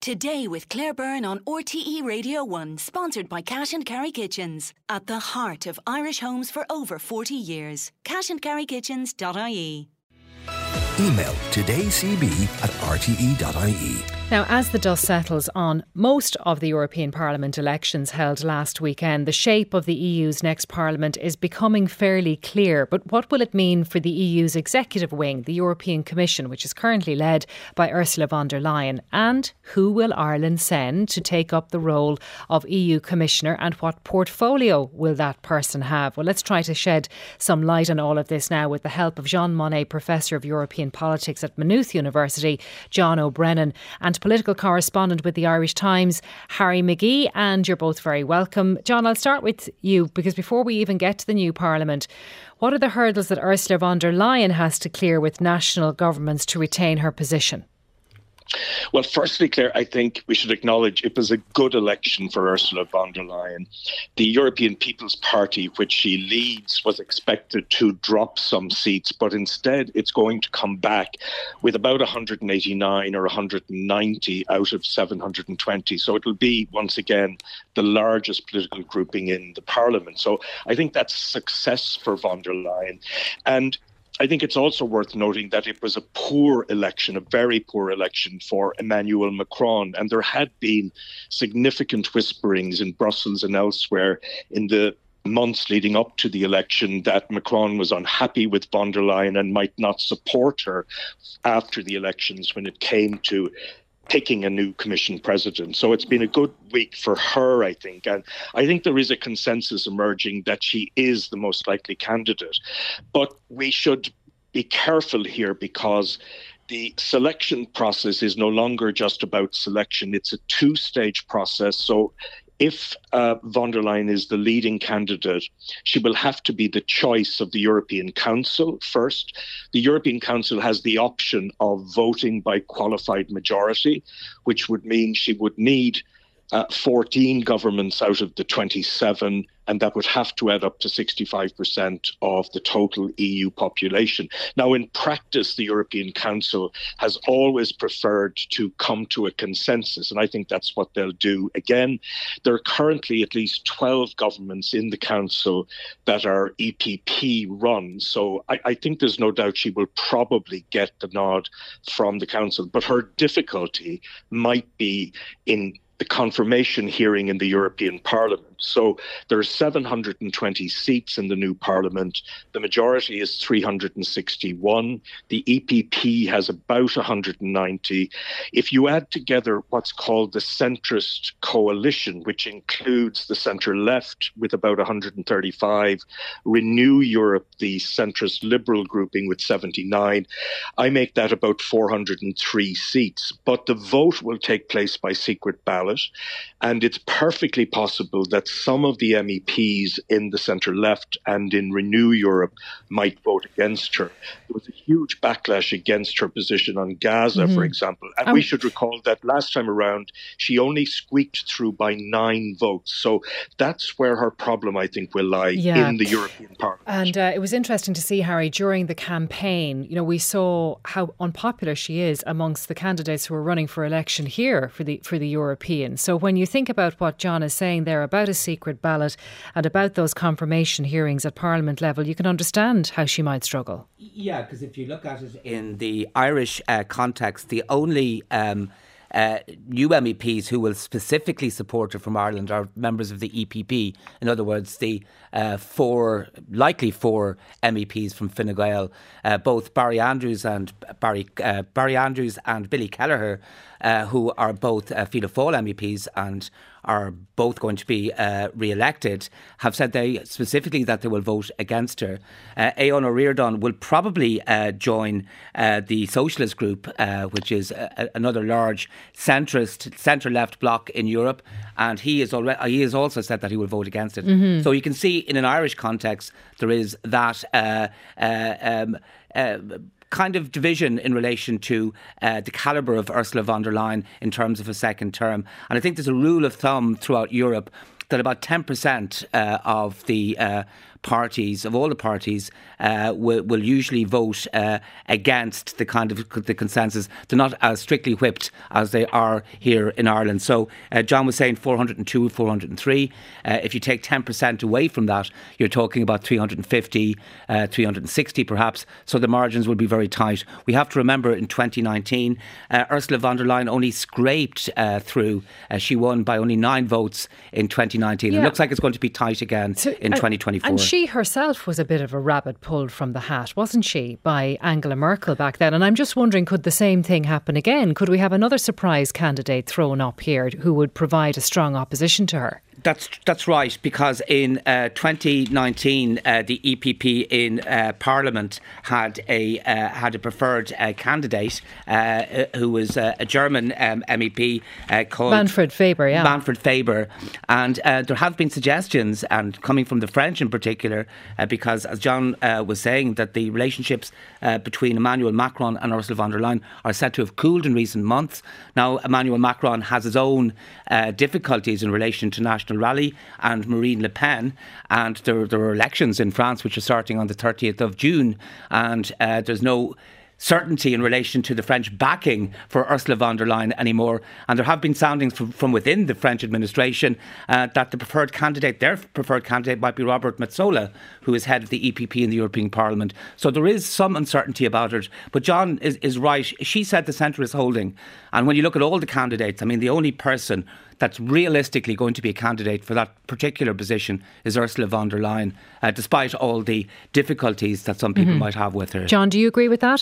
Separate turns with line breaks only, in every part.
Today with Claire Byrne on RTE Radio 1, sponsored by Cash and Carry Kitchens. At the heart of Irish homes for over 40 years. cashandcarrykitchens.ie.
Email todaycb@rte.ie.
Now, as the dust settles on most of the European Parliament elections held last weekend, the shape of the EU's next Parliament is becoming fairly clear. But what will it mean for the EU's executive wing, the European Commission, which is currently led by Ursula von der Leyen? And who will Ireland send to take up the role of EU Commissioner, and what portfolio will that person have? Well, let's try to shed some light on all of this now with the help of Jean Monnet, Professor of European Politics at Maynooth University, John O'Brennan, and political correspondent with the Irish Times, Harry McGee, and you're both very welcome. John, I'll start with you, because before we even get to the new Parliament, what are the hurdles that Ursula von der Leyen has to clear with national governments to retain her position?
Well, firstly, Claire, I think we should acknowledge it was a good election for Ursula von der Leyen. The European People's Party, which she leads, was expected to drop some seats, but instead it's going to come back with about 189 or 190 out of 720. So it'll be, once again, the largest political grouping in the Parliament. So I think that's a success for von der Leyen. And I think it's also worth noting that it was a poor election, a very poor election for Emmanuel Macron. And there had been significant whisperings in Brussels and elsewhere in the months leading up to the election that Macron was unhappy with von der Leyen and might not support her after the elections when it came to picking a new Commission president. So it's been a good week for her, I think. And I think there is a consensus emerging that she is the most likely candidate. But we should be careful here, because the selection process is no longer just about selection. It's a two-stage process. So if von der Leyen is the leading candidate, she will have to be the choice of the European Council first. The European Council has the option of voting by qualified majority, which would mean she would need 14 governments out of the 27, and that would have to add up to 65% of the total EU population. Now, in practice, the European Council has always preferred to come to a consensus, and I think that's what they'll do again. There are currently at least 12 governments in the Council that are EPP run, so I think there's no doubt she will probably get the nod from the Council, but her difficulty might be in the confirmation hearing in the European Parliament. So there are 720 seats in the new Parliament. The majority is 361. The EPP has about 190. If you add together what's called the centrist coalition, which includes the centre-left with about 135, Renew Europe, the centrist liberal grouping with 79, I make that about 403 seats. But the vote will take place by secret ballot, and it's perfectly possible that some of the MEPs in the centre-left and in Renew Europe might vote against her. There was a huge backlash against her position on Gaza, for example. And we should recall that last time around, she only squeaked through by 9 votes. So that's where her problem, I think, will lie in the European Parliament.
And it was interesting to see, Harry, during the campaign, you know, we saw how unpopular she is amongst the candidates who are running for election here for the Europeans. So when you think about what John is saying there about a secret ballot and about those confirmation hearings at Parliament level, you can understand how she might struggle.
Yeah, because if you look at it in the Irish context, the only new MEPs who will specifically support her from Ireland are members of the EPP. In other words, the likely four MEPs from Fine Gael, both Barry Andrews and Billy Kelleher, who are both Fianna Fáil MEPs and are both going to be re-elected, have said specifically that they will vote against her. Aodhán Ó Ríordáin will probably join the Socialist group, which is another large centre-left bloc in Europe, and he has also said that he will vote against it. Mm-hmm. So you can see in an Irish context there is that kind of division in relation to the calibre of Ursula von der Leyen in terms of a second term. And I think there's a rule of thumb throughout Europe that about 10% of the parties, of all the parties, will usually vote against the kind of the consensus. They're not as strictly whipped as they are here in Ireland. So John was saying 402, 403. If you take 10% away from that, you're talking about 350, 360 perhaps. So the margins will be very tight. We have to remember in 2019, Ursula von der Leyen only scraped through. She won by only 9 votes in 2019. Yeah. It looks like it's going to be tight again in 2024.
And she herself was a bit of a rabbit pulled from the hat, wasn't she, by Angela Merkel back then? And I'm just wondering, could the same thing happen again? Could we have another surprise candidate thrown up here who would provide a strong opposition to her?
That's right, because in 2019 the EPP in Parliament had a preferred candidate who was a German MEP called
Manfred Weber. Yeah,
Manfred Weber, and there have been suggestions, and coming from the French in particular, because as John was saying, that the relationships between Emmanuel Macron and Ursula von der Leyen are said to have cooled in recent months. Now Emmanuel Macron has his own difficulties in relation to National Rally and Marine Le Pen, and there are elections in France which are starting on the 30th of June, and there's no certainty in relation to the French backing for Ursula von der Leyen anymore. And there have been soundings from within the French administration that their preferred candidate might be Robert Metsola, who is head of the EPP in the European Parliament. So there is some uncertainty about it. But John is right. She said the centre is holding. And when you look at all the candidates, I mean, the only person that's realistically going to be a candidate for that particular position is Ursula von der Leyen, despite all the difficulties that some people might have with her.
John, do you agree with that?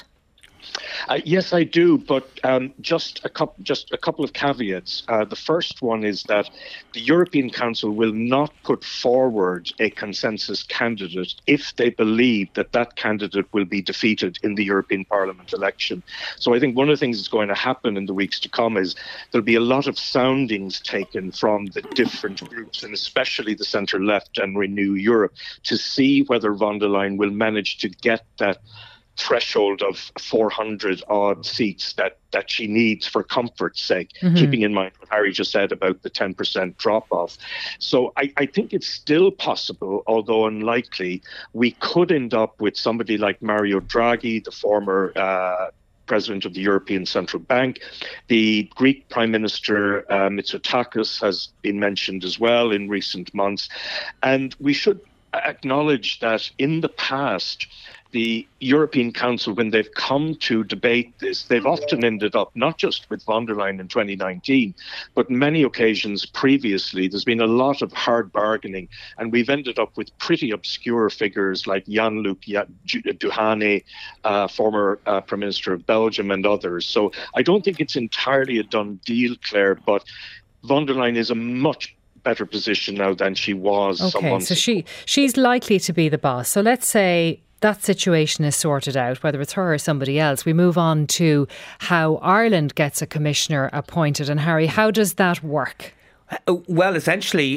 Yes, I do, but just a couple of caveats. The first one is that the European Council will not put forward a consensus candidate if they believe that candidate will be defeated in the European Parliament election. So I think one of the things that's going to happen in the weeks to come is there'll be a lot of soundings taken from the different groups, and especially the centre-left and Renew Europe, to see whether von der Leyen will manage to get that threshold of 400 odd seats that she needs for comfort's sake, keeping in mind what Harry just said about the 10% drop off. So I think it's still possible, although unlikely, we could end up with somebody like Mario Draghi, the former President of the European Central Bank. The Greek Prime Minister Mitsotakis has been mentioned as well in recent months. And we should acknowledge that in the past, the European Council, when they've come to debate this, they've often ended up, not just with von der Leyen in 2019, but many occasions previously, there's been a lot of hard bargaining, and we've ended up with pretty obscure figures like Jan-Luc Dehaene, former Prime Minister of Belgium, and others. So I don't think it's entirely a done deal, Claire, but von der Leyen is a much better position now than she was some months ago.
She's likely to be the boss. So let's say that situation is sorted out, whether it's her or somebody else. We move on to how Ireland gets a commissioner appointed. And Harry, how does that work?
Well, essentially,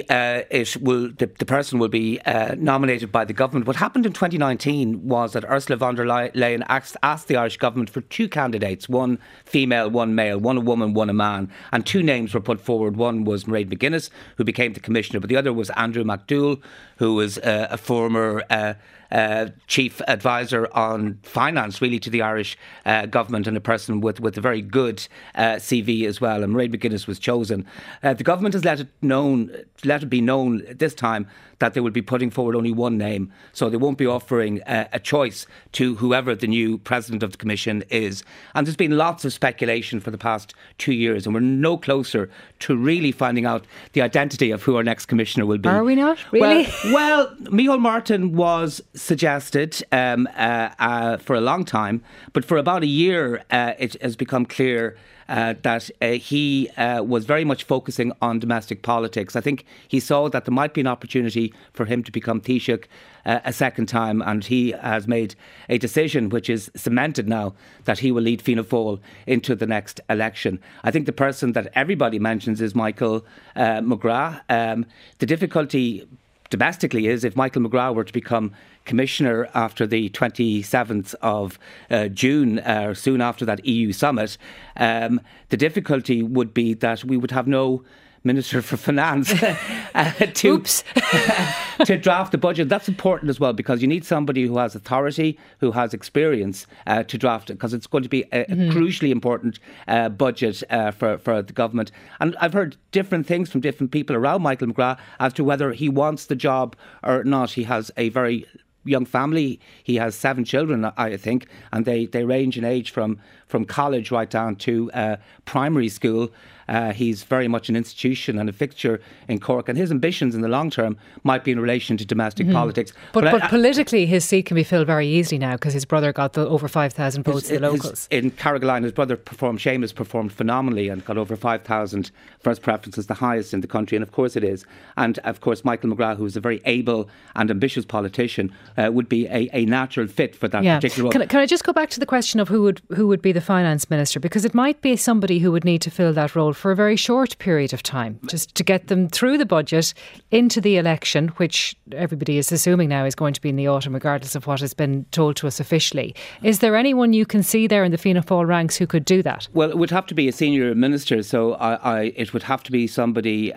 the person will be nominated by the government. What happened in 2019 was that Ursula von der Leyen asked the Irish government for 2 candidates, one female, one male, one a woman, one a man, and 2 names were put forward. One was Mairead McGuinness, who became the commissioner, but the other was Andrew McDougall, who was a former chief advisor on finance, really, to the Irish government, and a person with a very good CV as well. And Mairead McGuinness was chosen. The government has let it be known this time that they will be putting forward only one name, so they won't be offering a choice to whoever the new president of the Commission is. And there's been lots of speculation for the past 2 years, and we're no closer to really finding out the identity of who our next commissioner will be.
Are we not? Really?
Well, Micheál Martin was suggested for a long time, but for about a year it has become clear that he was very much focusing on domestic politics. I think he saw that there might be an opportunity for him to become Taoiseach a second time, and he has made a decision which is cemented now that he will lead Fianna Fáil into the next election. I think the person that everybody mentions is Michael McGrath. The difficulty domestically is if Michael McGrath were to become Commissioner after the 27th of June, soon after that EU summit, the difficulty would be that we would have no Minister for Finance to draft the budget. That's important as well, because you need somebody who has authority, who has experience to draft it, because it's going to be a crucially important budget for the government. And I've heard different things from different people around Michael McGrath as to whether he wants the job or not. He has a very young family. He has 7 children, I think, and they range in age from college right down to primary school. He's very much an institution and a fixture in Cork, and his ambitions in the long term might be in relation to domestic politics.
But politically, his seat can be filled very easily now, because his brother got over 5,000 votes in the locals.
In Carrigaline, his brother Seamus performed phenomenally and got over 5,000 first preferences, the highest in the country, and of course it is. And of course, Michael McGrath, who is a very able and ambitious politician, would be a natural fit for that particular role.
Can I just go back to the question of who would be the finance minister? Because it might be somebody who would need to fill that role for a very short period of time, just to get them through the budget into the election, which everybody is assuming now is going to be in the autumn, regardless of what has been told to us officially. Is there anyone you can see there in the Fianna Fáil ranks who could do that?
Well, it would have to be a senior minister, so it would have to be somebody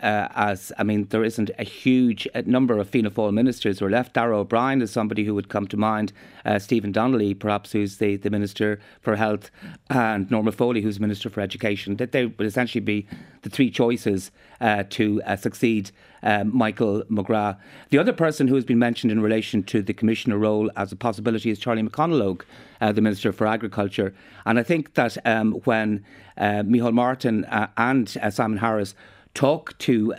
there isn't a huge number of Fianna Fáil ministers who are left. Darragh O'Brien is somebody who would come to mind. Stephen Donnelly, perhaps, who's the Minister for Health, and Norma Foley, who's Minister for Education. That they would essentially be the 3 choices to succeed Michael McGrath. The other person who has been mentioned in relation to the Commissioner role as a possibility is Charlie McConalogue, the Minister for Agriculture. And I think that when Micheál Martin and Simon Harris talk to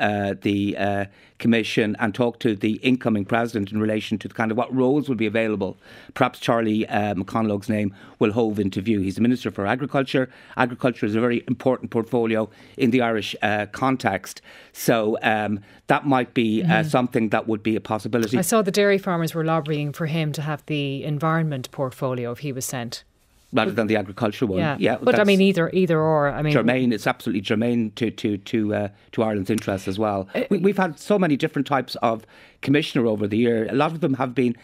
the Commission and talk to the incoming President in relation to kind of what roles will be available, perhaps Charlie McConalogue's name will hove into view. He's the Minister for Agriculture. Agriculture is a very important portfolio in the Irish context. So that might be something that would be a possibility.
I saw the dairy farmers were lobbying for him to have the environment portfolio if he was sent,
rather than the agricultural one.
Yeah, but I mean either or. I mean,
germane. It's absolutely germane to Ireland's interests as well. We've had so many different types of commissioner over the year. A lot of them have been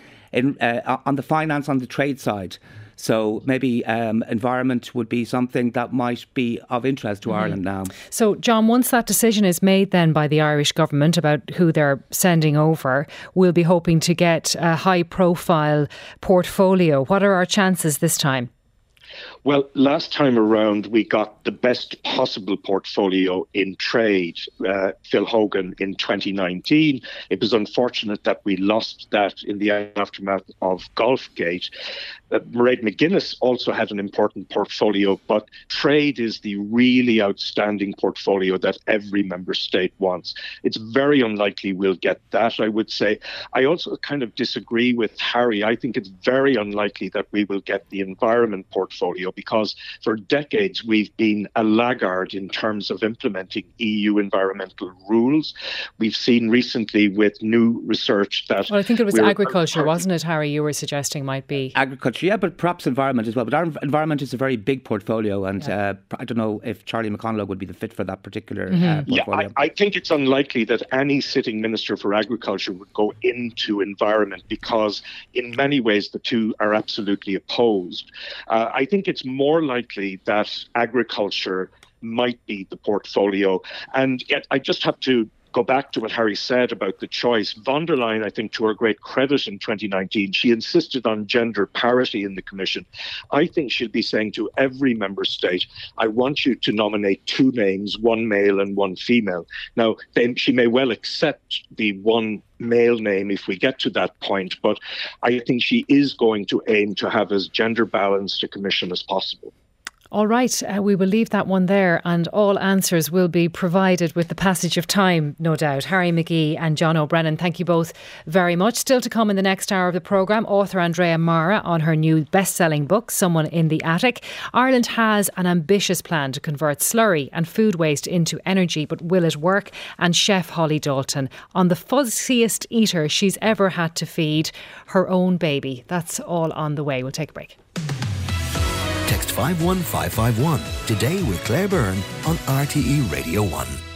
on the finance, on the trade side. So maybe environment would be something that might be of interest to Ireland now. So,
John, once that decision is made then by the Irish government about who they're sending over, we'll be hoping to get a high-profile portfolio. What are our chances this time?
Well, last time around, we got the best possible portfolio in trade, Phil Hogan, in 2019. It was unfortunate that we lost that in the aftermath of Golfgate. Mairead McGuinness also had an important portfolio, but trade is the really outstanding portfolio that every member state wants. It's very unlikely we'll get that, I would say. I also kind of disagree with Harry. I think it's very unlikely that we will get the environment portfolio, because for decades we've been a laggard in terms of implementing EU environmental rules. We've seen recently with new research that...
Well, I think it was agriculture, wasn't it, Harry, you were suggesting might be?
Agriculture, yeah, but perhaps environment as well. But our environment is a very big portfolio, and I don't know if Charlie McConalogue would be the fit for that particular portfolio.
I think it's unlikely that any sitting Minister for Agriculture would go into environment, because in many ways the two are absolutely opposed. I think it's more likely that agriculture might be the portfolio. And yet I just have to go back to what Harry said about the choice. Von der Leyen, I think, to her great credit in 2019, she insisted on gender parity in the Commission. I think she'll be saying to every member state, I want you to nominate 2 names, 1 male and 1 female. Now, she may well accept the 1 male name if we get to that point, but I think she is going to aim to have as gender balanced a commission as possible.
All right, we will leave that one there, and all answers will be provided with the passage of time, no doubt. Harry McGee and John O'Brennan, thank you both very much. Still to come in the next hour of the programme, author Andrea Mara on her new best-selling book, Someone in the Attic. Ireland has an ambitious plan to convert slurry and food waste into energy, but will it work? And chef Holly Dalton on the fussiest eater she's ever had to feed, her own baby. That's all on the way. We'll take a break.
Text 51551 today with Claire Byrne on RTE Radio 1.